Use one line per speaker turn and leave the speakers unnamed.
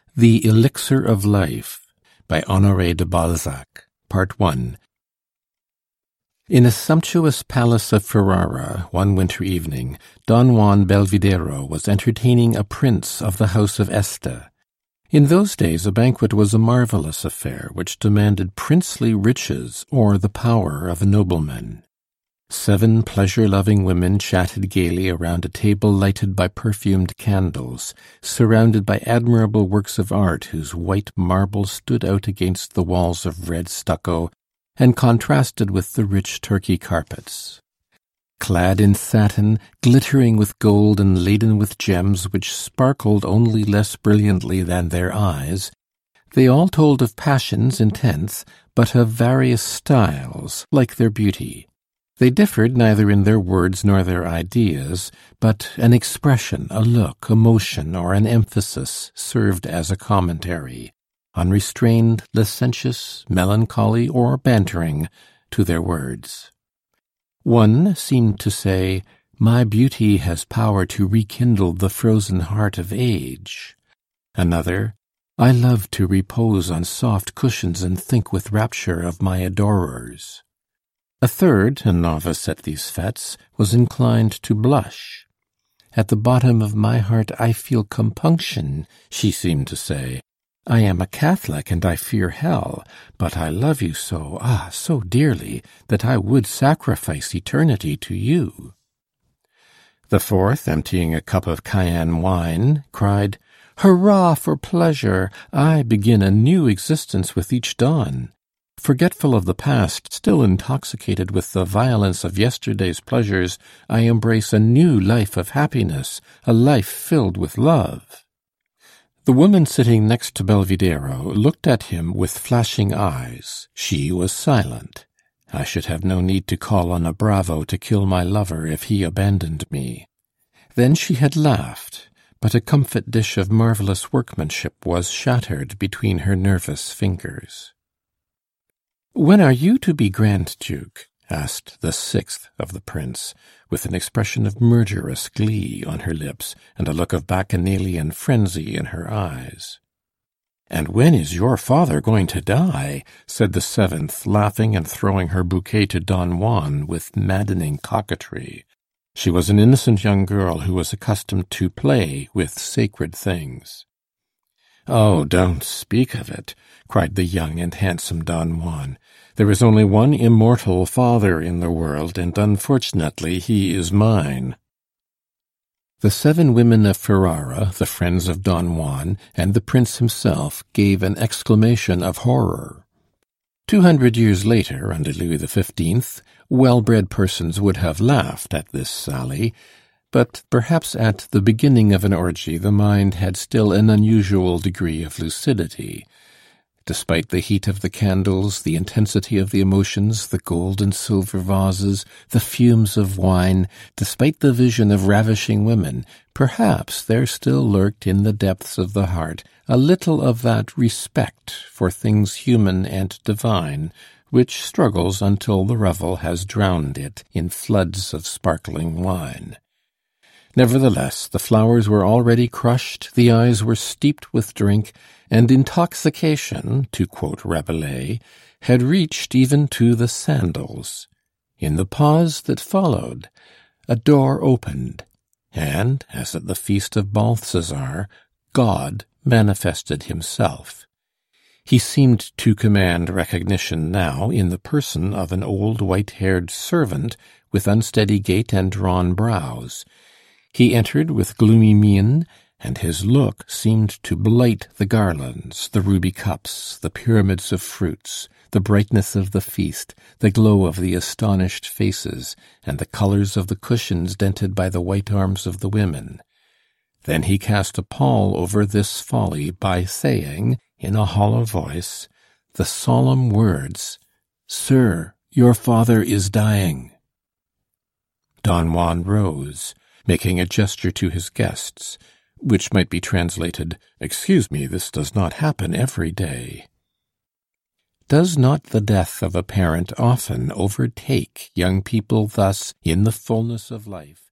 The Elixir of Life by Honoré de Balzac. Part 1. In a sumptuous palace of Ferrara, one winter evening, Don Juan Belvidero was entertaining a prince of the house of Este. In those days a banquet was a marvellous affair, which demanded princely riches or the power of a nobleman. 7 pleasure-loving women chatted gaily around a table lighted by perfumed candles, surrounded by admirable works of art whose white marble stood out against the walls of red stucco and contrasted with the rich Turkey carpets. Clad in satin, glittering with gold and laden with gems which sparkled only less brilliantly than their eyes, they all told of passions intense, but of various styles, like their beauty. They differed neither in their words nor their ideas, but an expression, a look, a motion, or an emphasis served as a commentary, unrestrained, licentious, melancholy, or bantering, to their words. One seemed to say, "My beauty has power to rekindle the frozen heart of age." Another, "I love to repose on soft cushions and think with rapture of my adorers." A third, a novice at these fetes, was inclined to blush. "At the bottom of my heart I feel compunction," she seemed to say. "I am a Catholic, and I fear hell, but I love you so, so dearly, that I would sacrifice eternity to you." The fourth, emptying a cup of Cayenne wine, cried, "Hurrah for pleasure! I begin a new existence with each dawn. Forgetful of the past, still intoxicated with the violence of yesterday's pleasures, I embrace a new life of happiness, a life filled with love." The woman sitting next to Belvidero looked at him with flashing eyes. She was silent. I should have no need to call on a bravo to kill my lover if he abandoned me. Then she had laughed, but a comfit dish of marvellous workmanship was shattered between her nervous fingers. "When are you to be Grand Duke?" asked the 6th of the prince, with an expression of murderous glee on her lips and a look of bacchanalian frenzy in her eyes. "And when is your father going to die?" said the 7th, laughing and throwing her bouquet to Don Juan with maddening coquetry. She was an innocent young girl who was accustomed to play with sacred things. "Oh, don't speak of it," cried the young and handsome Don Juan. "There is only one immortal father in the world, and unfortunately he is mine." The 7 women of Ferrara, the friends of Don Juan, and the prince himself gave an exclamation of horror. 200 years later, under Louis XV, well-bred persons would have laughed at this sally, but perhaps at the beginning of an orgy the mind had still an unusual degree of lucidity. Despite the heat of the candles, the intensity of the emotions, the gold and silver vases, the fumes of wine, despite the vision of ravishing women, perhaps there still lurked in the depths of the heart a little of that respect for things human and divine, which struggles until the revel has drowned it in floods of sparkling wine. Nevertheless, the flowers were already crushed, the eyes were steeped with drink, and intoxication, to quote Rabelais, had reached even to the sandals. In the pause that followed, a door opened, and, as at the feast of Balthazar, God manifested himself. He seemed to command recognition now in the person of an old white-haired servant with unsteady gait and drawn brows. He entered with gloomy mien, and his look seemed to blight the garlands, the ruby cups, the pyramids of fruits, the brightness of the feast, the glow of the astonished faces, and the colours of the cushions dented by the white arms of the women. Then he cast a pall over this folly by saying, in a hollow voice, the solemn words, "Sir, your father is dying." Don Juan rose, making a gesture to his guests, which might be translated, "Excuse me, this does not happen every day." Does not the death of a parent often overtake young people thus in the fullness of life?